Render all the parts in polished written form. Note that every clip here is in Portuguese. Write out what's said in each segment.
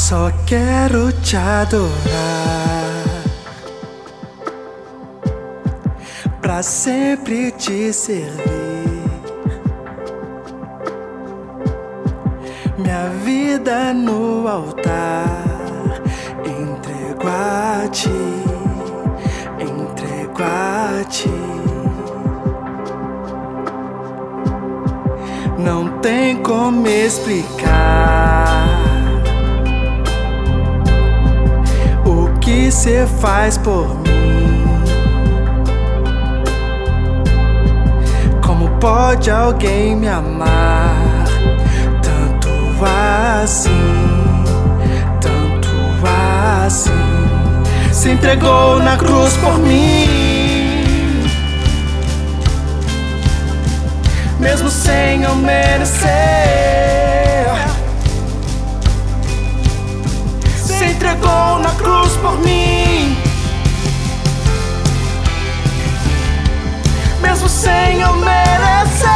Só quero te adorar, pra sempre te servir. Minha vida no altar, entrego a ti, entrego a ti. Não tem como explicar o que cê faz por mim. Como pode alguém me amar tanto assim, tanto assim? Se entregou na cruz por mim, mesmo sem eu merecer. Se entregou na cruz por mim, mesmo sem eu merecer.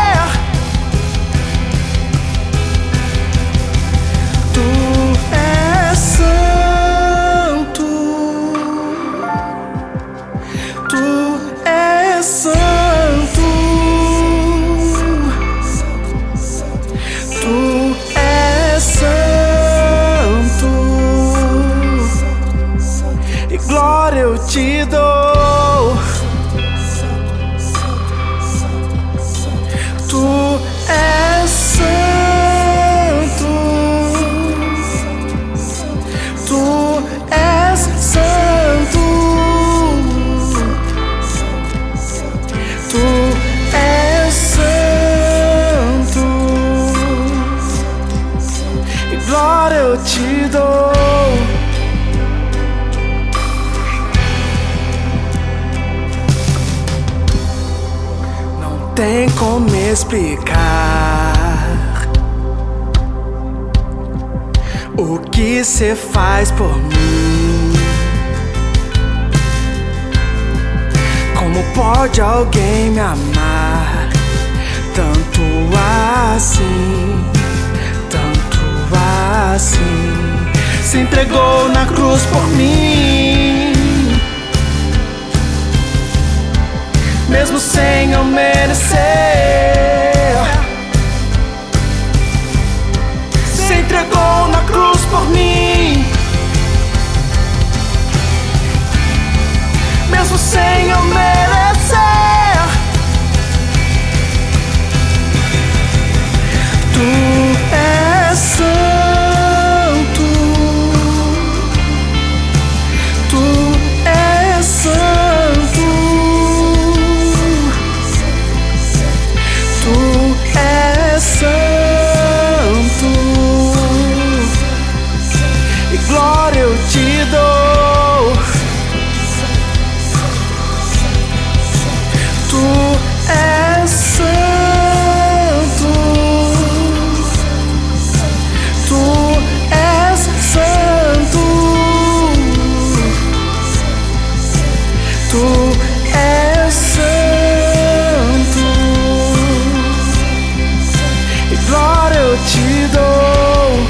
Tu és santo, tu és santo, tu és santo, e glória eu te dou. Tu és santo, tu és santo, tu és santo, e glória eu te dou. Tem como explicar o que cê faz por mim. Como pode alguém me amar tanto assim, tanto assim? Se entregou na cruz por mim, mesmo sem eu merecer. Se entregou na cruz por mim, mesmo sem eu merecer. Tu és santo, tu és santo, tu és santo, e glória eu te dou. Tu és santo, tu és santo, tu és santo, e glória eu te dou.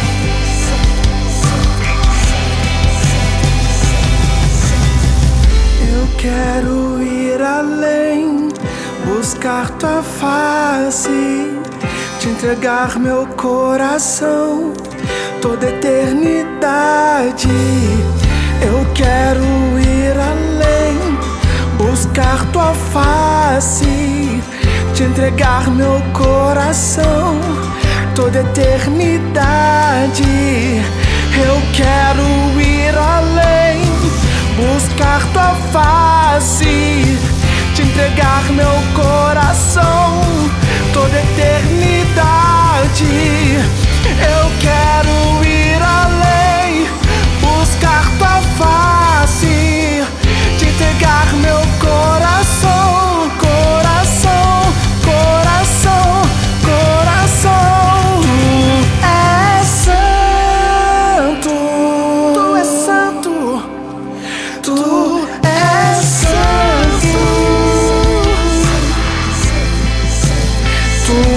Eu quero ir além, buscar tua face, te entregar meu coração, toda eternidade. Eu quero ir além, buscar tua face, te entregar meu coração, toda eternidade. Eu quero ir além, buscar tua face, te entregar meu coração, toda eternidade. Eu quero ir além, buscar tua face, te entregar meu coração, coração, coração, coração. Tu és santo, tu és santo, tu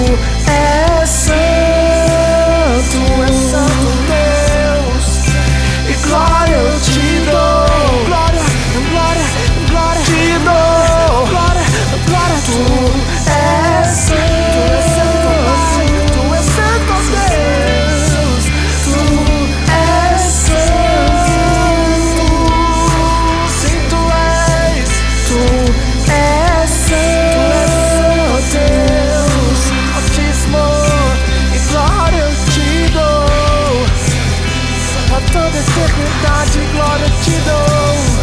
toda eternidade glória te dou.